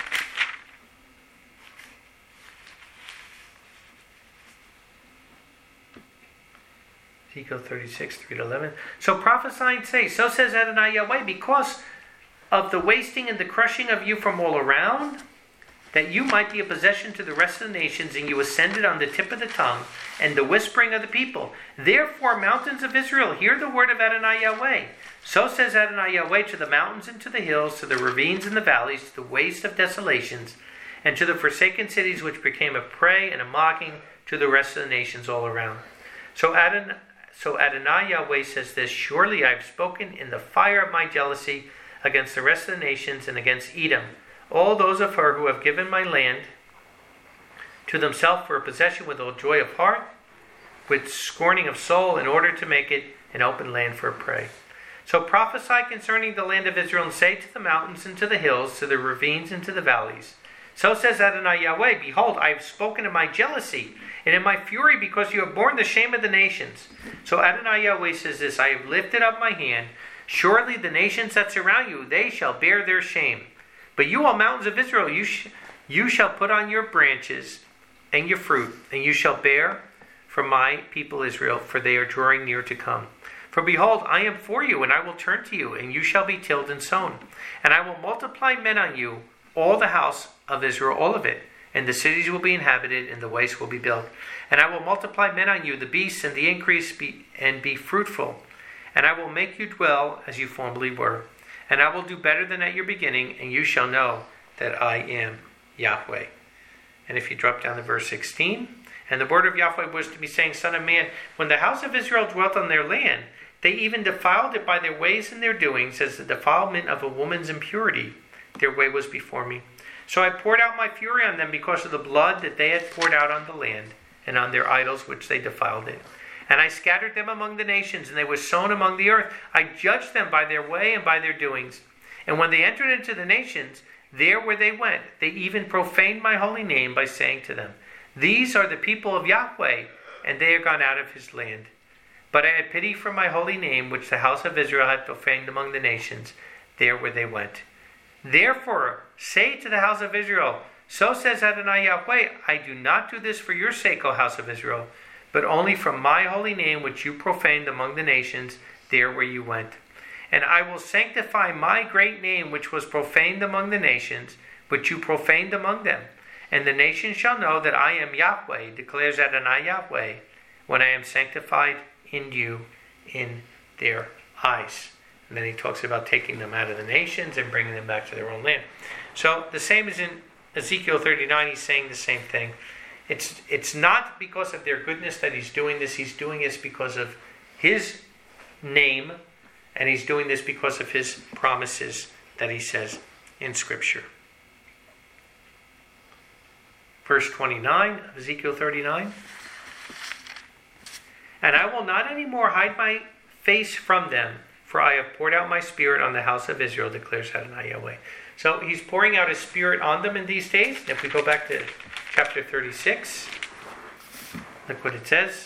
Ezekiel thirty-six, three to eleven. So prophesy and say, so says Adonai Yahweh, because of the wasting and the crushing of you from all around, that you might be a possession to the rest of the nations, and you ascended on the tip of the tongue, and the whispering of the people. Therefore, mountains of Israel, hear the word of Adonai Yahweh. So says Adonai Yahweh to the mountains and to the hills, to the ravines and the valleys, to the waste of desolations, and to the forsaken cities which became a prey and a mocking to the rest of the nations all around. So Adonai, so Adonai Yahweh says this, surely I have spoken in the fire of my jealousy against the rest of the nations and against Edom, all those of her who have given my land to themselves for a possession with all joy of heart, with scorning of soul, in order to make it an open land for a prey. So prophesy concerning the land of Israel, and say to the mountains and to the hills, to the ravines and to the valleys, so says Adonai Yahweh, behold, I have spoken in my jealousy and in my fury, because you have borne the shame of the nations. So Adonai Yahweh says this, I have lifted up my hand, surely the nations that surround you, they shall bear their shame. But you, all mountains of Israel, you, sh- you shall put on your branches and your fruit, and you shall bear for my people Israel, for they are drawing near to come. For behold, I am for you, and I will turn to you, and you shall be tilled and sown. And I will multiply men on you, all the house of Israel, all of it. And the cities will be inhabited, and the waste will be built. And I will multiply men on you, the beasts, and the increase, be, and be fruitful. And I will make you dwell as you formerly were. And I will do better than at your beginning, and you shall know that I am Yahweh. And if you drop down to verse sixteen, and the word of Yahweh was to me, saying, Son of man, when the house of Israel dwelt on their land, they even defiled it by their ways and their doings, as the defilement of a woman's impurity. Their way was before me. So I poured out my fury on them because of the blood that they had poured out on the land, and on their idols which they defiled it. And I scattered them among the nations, and they were sown among the earth. I judged them by their way and by their doings. And when they entered into the nations, there where they went, they even profaned my holy name by saying to them, These are the people of Yahweh, and they are gone out of his land. But I had pity for my holy name, which the house of Israel had profaned among the nations, there where they went. Therefore, say to the house of Israel, So says Adonai Yahweh, I do not do this for your sake, O house of Israel, but only from my holy name, which you profaned among the nations, there where you went. And I will sanctify my great name, which was profaned among the nations, which you profaned among them. And the nations shall know that I am Yahweh, declares Adonai Yahweh, when I am sanctified in you in their eyes. And then he talks about taking them out of the nations and bringing them back to their own land. So the same as in Ezekiel thirty-nine, he's saying the same thing. It's it's not because of their goodness that he's doing this. He's doing this because of his name, and he's doing this because of his promises that he says in Scripture. Verse twenty-nine of Ezekiel thirty-nine. And I will not any more hide my face from them, for I have poured out my spirit on the house of Israel, declares Adonai Yahweh. So he's pouring out his spirit on them in these days. If we go back to chapter thirty-six, look what it says.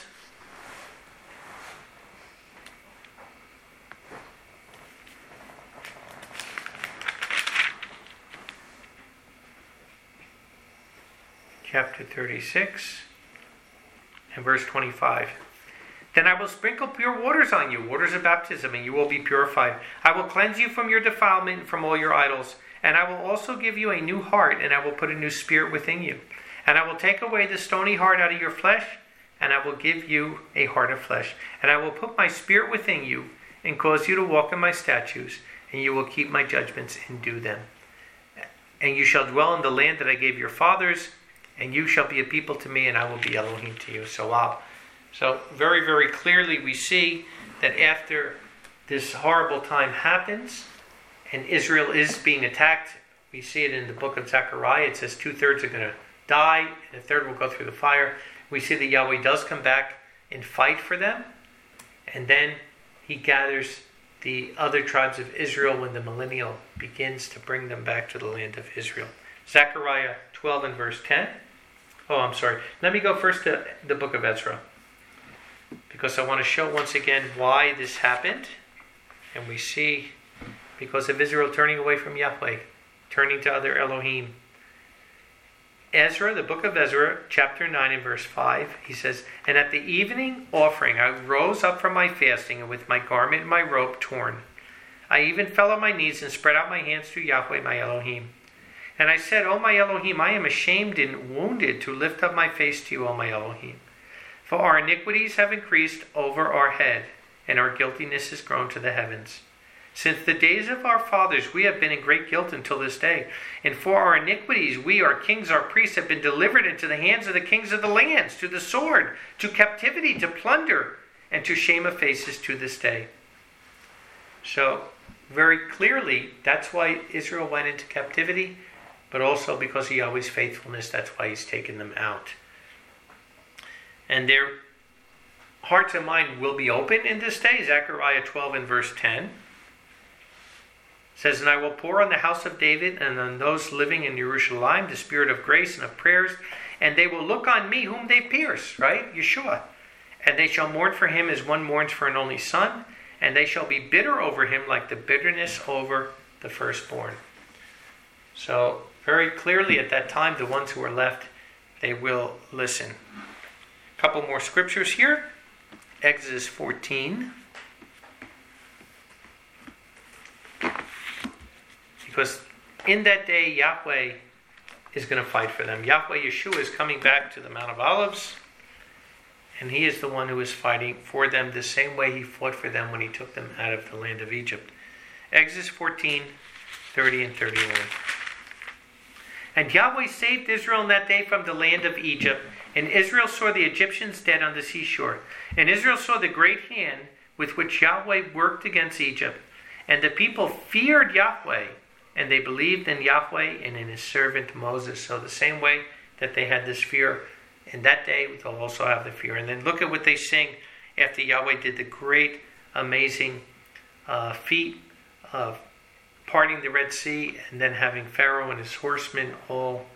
Chapter thirty-six and verse twenty-five. Then I will sprinkle pure waters on you, waters of baptism, and you will be purified. I will cleanse you from your defilement and from all your idols. And I will also give you a new heart, and I will put a new spirit within you. And I will take away the stony heart out of your flesh, and I will give you a heart of flesh. And I will put my spirit within you, and cause you to walk in my statutes, and you will keep my judgments and do them. And you shall dwell in the land that I gave your fathers, and you shall be a people to me, and I will be Elohim to you. So wow. So very, very clearly we see that after this horrible time happens, and Israel is being attacked. We see it in the book of Zechariah. It says two-thirds are going to die, and a third will go through the fire. We see that Yahweh does come back and fight for them, and then he gathers the other tribes of Israel when the millennial begins to bring them back to the land of Israel. Zechariah twelve and verse ten. Oh, I'm sorry. Let me go first to the book of Ezra, because I want to show once again why this happened. And we see, because of Israel turning away from Yahweh, turning to other Elohim. Ezra, the book of Ezra, chapter nine and verse five, he says, "And at the evening offering I rose up from my fasting, and with my garment and my robe torn, I even fell on my knees and spread out my hands to Yahweh my Elohim. And I said, O my Elohim, I am ashamed and wounded to lift up my face to you, O my Elohim. For our iniquities have increased over our head, and our guiltiness has grown to the heavens. Since the days of our fathers we have been in great guilt until this day. And for our iniquities we, our kings, our priests, have been delivered into the hands of the kings of the lands, to the sword, to captivity, to plunder, and to shame of faces to this day." So, very clearly, that's why Israel went into captivity, but also because of Yahweh's faithfulness, that's why he's taken them out. And their hearts and mind will be open in this day. Zechariah twelve and verse ten says, "And I will pour on the house of David and on those living in Jerusalem the spirit of grace and of prayers, and they will look on me whom they pierced," right? Yeshua. "And they shall mourn for him as one mourns for an only son, and they shall be bitter over him like the bitterness over the firstborn." So, very clearly at that time, the ones who are left, they will listen. A couple more scriptures here. Exodus fourteen. Because in that day, Yahweh is going to fight for them. Yahweh Yeshua is coming back to the Mount of Olives, and he is the one who is fighting for them the same way he fought for them when he took them out of the land of Egypt. Exodus fourteen, thirty and thirty-one. "And Yahweh saved Israel in that day from the land of Egypt, and Israel saw the Egyptians dead on the seashore. And Israel saw the great hand with which Yahweh worked against Egypt. And the people feared Yahweh, and they believed in Yahweh and in his servant Moses." So the same way that they had this fear in that day, they'll also have the fear. And then look at what they sing after Yahweh did the great, amazing uh, feat of parting the Red Sea, and then having Pharaoh and his horsemen all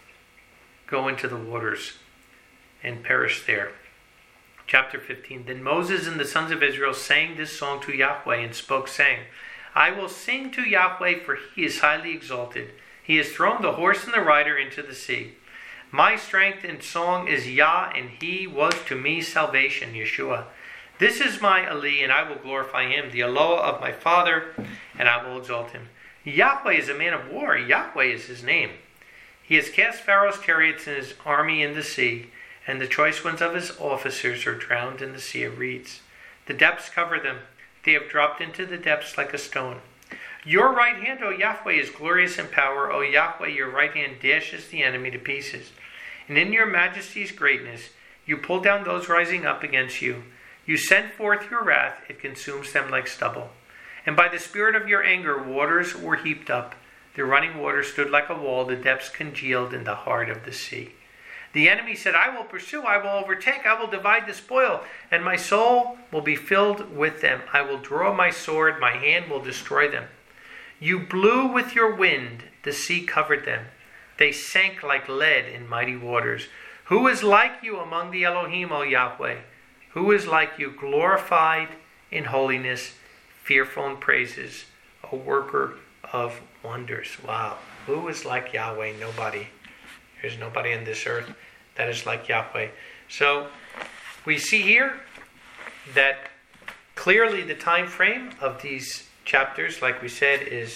go into the waters and perish there. Chapter fifteen. "Then Moses and the sons of Israel sang this song to Yahweh and spoke, saying, I will sing to Yahweh, for he is highly exalted. He has thrown the horse and the rider into the sea. My strength and song is Yah, and he was to me salvation, Yeshua. This is my Ali, and I will glorify him, the Eloah of my father, and I will exalt him. Yahweh is a man of war. Yahweh is his name. He has cast Pharaoh's chariots and his army in the sea, and the choice ones of his officers are drowned in the sea of reeds. The depths cover them. They have dropped into the depths like a stone. Your right hand, O Yahweh, is glorious in power. O Yahweh, your right hand dashes the enemy to pieces. And in your majesty's greatness, you pull down those rising up against you. You send forth your wrath, it consumes them like stubble. And by the spirit of your anger, waters were heaped up. The running water stood like a wall, the depths congealed in the heart of the sea. The enemy said, I will pursue, I will overtake, I will divide the spoil, and my soul will be filled with them. I will draw my sword, my hand will destroy them. You blew with your wind, the sea covered them. They sank like lead in mighty waters. Who is like you among the Elohim, O Yahweh? Who is like you, glorified in holiness, fearful in praises, a worker of wonders? Wow. Who is like Yahweh? Nobody. There's nobody on this earth that is like Yahweh. So we see here that clearly the time frame of these chapters, like we said, is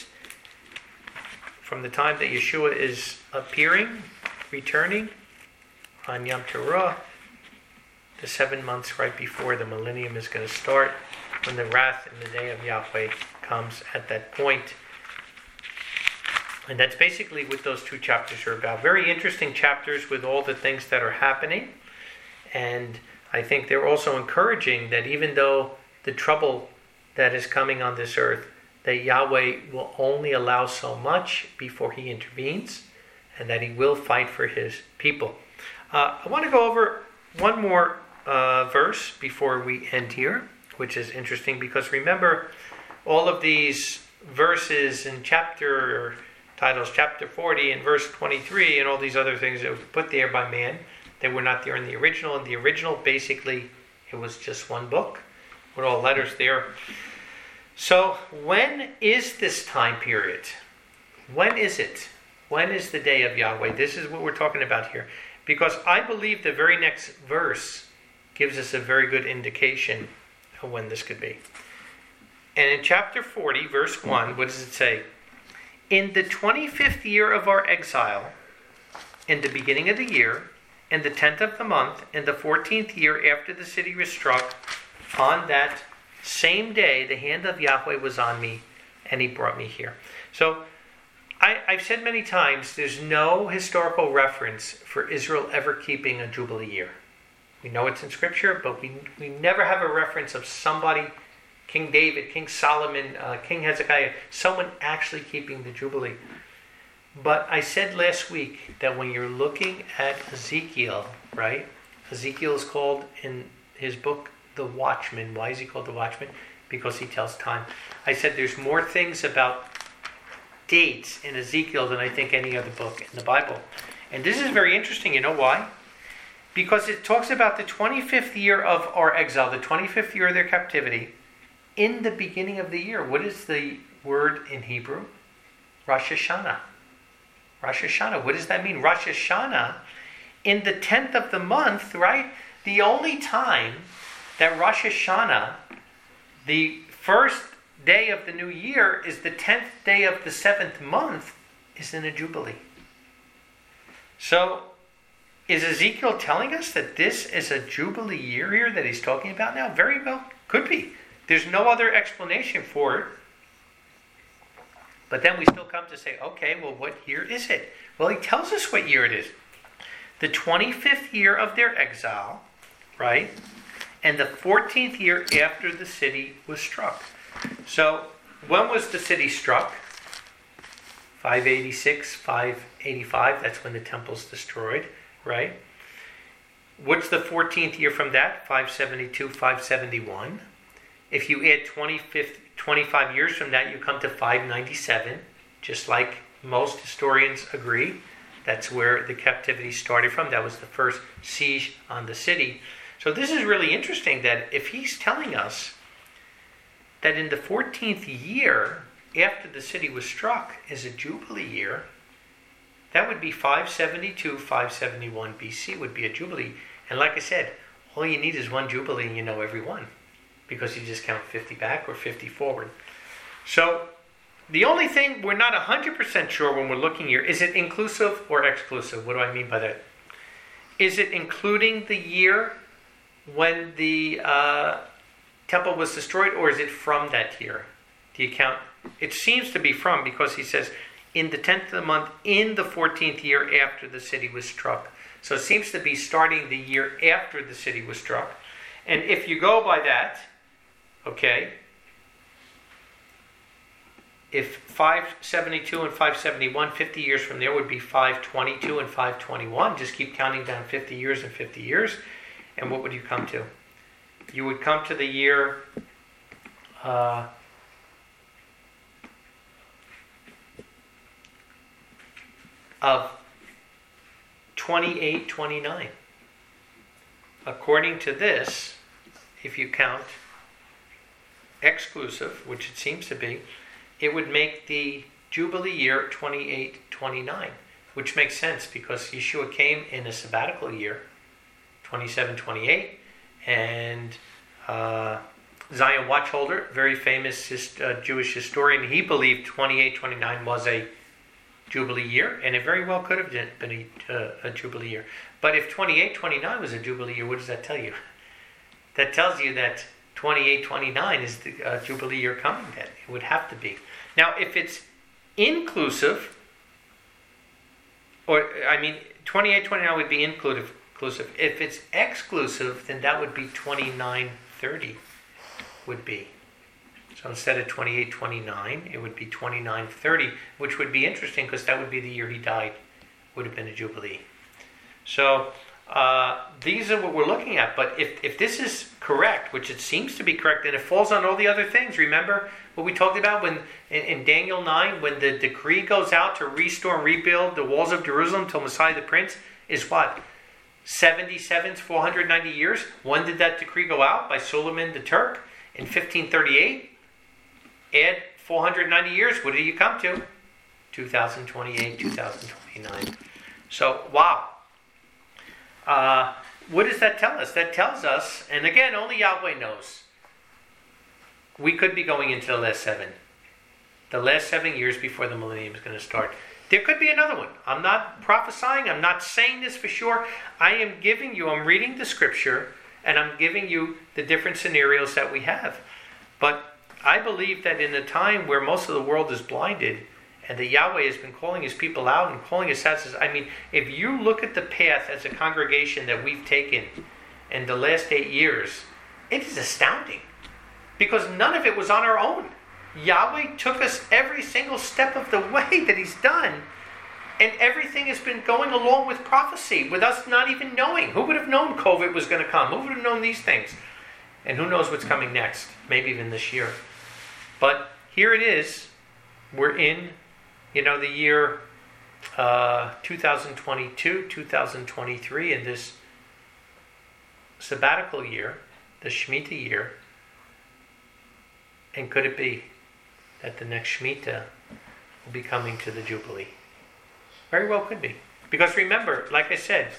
from the time that Yeshua is appearing, returning on Yom Teruah, the seven months right before the millennium is going to start, when the wrath in the day of Yahweh comes at that point. And that's basically what those two chapters are about. Very interesting chapters with all the things that are happening. And I think they're also encouraging that even though the trouble that is coming on this earth, that Yahweh will only allow so much before he intervenes, and that he will fight for his people. Uh, I want to go over one more uh, verse before we end here, which is interesting because remember, all of these verses in chapter titles, chapter forty and verse twenty-three, and all these other things that were put there by man, they were not there in the original. In the original, basically, it was just one book with all letters there. So, when is this time period? When is it? When is the day of Yahweh? This is what we're talking about here. Because I believe the very next verse gives us a very good indication of when this could be. And in chapter forty, verse one, what does it say? In the twenty-fifth year of our exile, in the beginning of the year, in the tenth of the month, in the fourteenth year after the city was struck, on that same day the hand of Yahweh was on me, and he brought me here. So, I, I've said many times, there's no historical reference for Israel ever keeping a Jubilee year. We know it's in Scripture, but we we never have a reference of somebody, King David, King Solomon, uh, King Hezekiah, someone actually keeping the Jubilee. But I said last week that when you're looking at Ezekiel, right? Ezekiel is called in his book the Watchman. Why is he called the Watchman? Because he tells time. I said there's more things about dates in Ezekiel than I think any other book in the Bible. And this is very interesting. You know why? Because it talks about the twenty-fifth year of our exile, the twenty-fifth year of their captivity, in the beginning of the year. What is the word in Hebrew? Rosh Hashanah. Rosh Hashanah. What does that mean? Rosh Hashanah, in the tenth of the month, right? The only time that Rosh Hashanah, the first day of the new year, is the tenth day of the seventh month, is in a Jubilee. So, is Ezekiel telling us that this is a Jubilee year here that he's talking about now? Very well, could be. There's no other explanation for it. But then we still come to say, okay, well, what year is it? Well, he tells us what year it is. The twenty-fifth year of their exile, right? And the fourteenth year after the city was struck. So, when was the city struck? five eighty-six, five eighty-five, that's when the temple's destroyed, right? What's the fourteenth year from that? five seventy-two, five seventy-one. If you add twenty-fifth, twenty-five years from that, you come to five ninety-seven, just like most historians agree. That's where the captivity started from. That was the first siege on the city. So this is really interesting that if he's telling us that in the fourteenth year after the city was struck is a Jubilee year, that would be five seventy-two, five seventy-one B C would be a Jubilee. And like I said, all you need is one Jubilee and you know every one, because you just count fifty back or fifty forward. So the only thing we're not one hundred percent sure when we're looking here, is it inclusive or exclusive? What do I mean by that? Is it including the year when the uh, temple was destroyed, or is it from that year? Do you count? It seems to be from, because he says, in the tenth of the month, in the fourteenth year after the city was struck. So it seems to be starting the year after the city was struck. And if you go by that, okay, if five seventy-two and five seventy-one, fifty years from there would be five twenty-two and five twenty-one. Just keep counting down fifty years and fifty years. And what would you come to? You would come to the year uh, of twenty-eight twenty-nine. According to this, if you count exclusive, which it seems to be, it would make the Jubilee year twenty-eight twenty-nine, which makes sense because Yeshua came in a sabbatical year, twenty-seven twenty-eight, and uh, Zion Watchholder, very famous his, uh, Jewish historian, he believed twenty-eight twenty-nine was a Jubilee year, and it very well could have been a, uh, a Jubilee year. But if twenty-eight twenty-nine was a Jubilee year, what does that tell you? That tells you that twenty-eight twenty-nine is the uh, Jubilee year coming then. It would have to be. Now, if it's inclusive, or, I mean, twenty-eight twenty-nine would be inclusive. Inclusive. If it's exclusive, then that would be twenty-nine thirty would be. So instead of twenty-eight twenty-nine, it would be twenty-nine thirty, which would be interesting because that would be the year he died. Would have been a Jubilee. So uh, these are what we're looking at. But if, if this is correct, which it seems to be correct, then it falls on all the other things. Remember what we talked about when in, in Daniel nine, when the decree goes out to restore and rebuild the walls of Jerusalem till Messiah the Prince is what? seventy-seven, four hundred ninety years. When did that decree go out? By Suleiman the Turk in fifteen thirty-eight. Add four hundred ninety years. What do you come to? two thousand twenty-eight, two thousand twenty-nine. So, wow. Uh, what does that tell us? That tells us, and again, only Yahweh knows, we could be going into the last seven. The last seven years before the millennium is going to start. There could be another one. I'm not prophesying. I'm not saying this for sure. I am giving you, I'm reading the scripture, and I'm giving you the different scenarios that we have. But I believe that in a time where most of the world is blinded, and that Yahweh has been calling his people out and calling us out, I mean, if you look at the path as a congregation that we've taken in the last eight years, it is astounding. Because none of it was on our own. Yahweh took us every single step of the way that he's done. And everything has been going along with prophecy, with us not even knowing. Who would have known COVID was going to come? Who would have known these things? And who knows what's coming next? Maybe even this year. But here it is. We're in, you know, the year uh, two thousand twenty-two, two thousand twenty-three, in this sabbatical year, the Shemitah year. And could it be that the next Shemitah will be coming to the Jubilee? Very well could be. Because remember, like I said,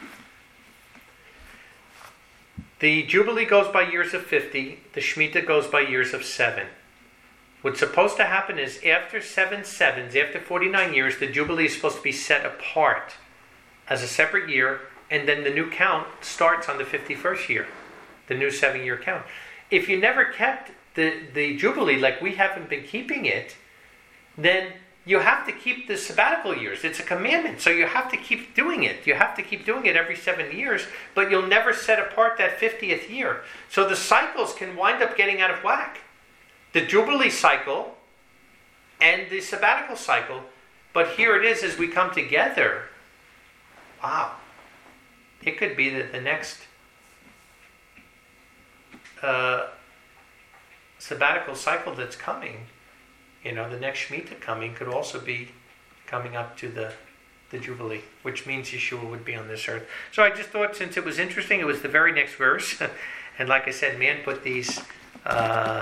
the Jubilee goes by years of fifty, the Shemitah goes by years of seven. What's supposed to happen is after seven sevens, after forty-nine years, the Jubilee is supposed to be set apart as a separate year, and then the new count starts on the fifty-first year, the new seven-year count. If you never kept the, the Jubilee, like we haven't been keeping it, then you have to keep the sabbatical years. It's a commandment, so you have to keep doing it. You have to keep doing it every seven years, but you'll never set apart that fiftieth year. So the cycles can wind up getting out of whack. The Jubilee cycle and the sabbatical cycle. But here it is as we come together. Wow. It could be that the next uh, sabbatical cycle that's coming, you know, the next Shemitah coming could also be coming up to the, the Jubilee, which means Yeshua would be on this earth. So I just thought, since it was interesting, it was the very next verse. And like I said, man put these uh,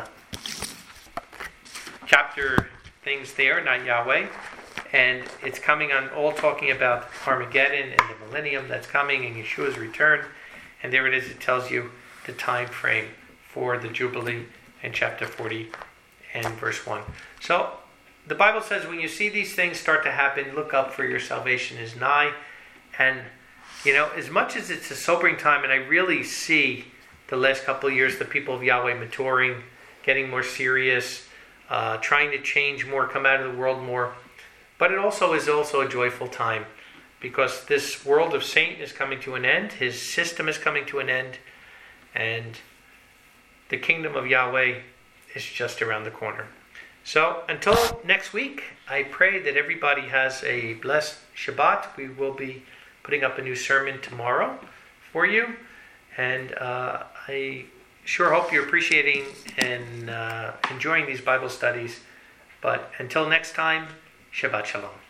chapter things there, not Yahweh. And it's coming on, all talking about Armageddon and the millennium that's coming and Yeshua's return. And there it is, it tells you the time frame for the Jubilee in chapter forty and verse one. So the Bible says when you see these things start to happen, look up, for your salvation is nigh. And, you know, as much as it's a sobering time, and I really see the last couple of years the people of Yahweh maturing, getting more serious, uh, trying to change more, come out of the world more. But it also is also a joyful time, because this world of Satan is coming to an end. His system is coming to an end. And the kingdom of Yahweh is just around the corner. So until next week, I pray that everybody has a blessed Shabbat. We will be putting up a new sermon tomorrow for you. And uh, I sure hope you're appreciating and uh, enjoying these Bible studies. But until next time, Shabbat Shalom.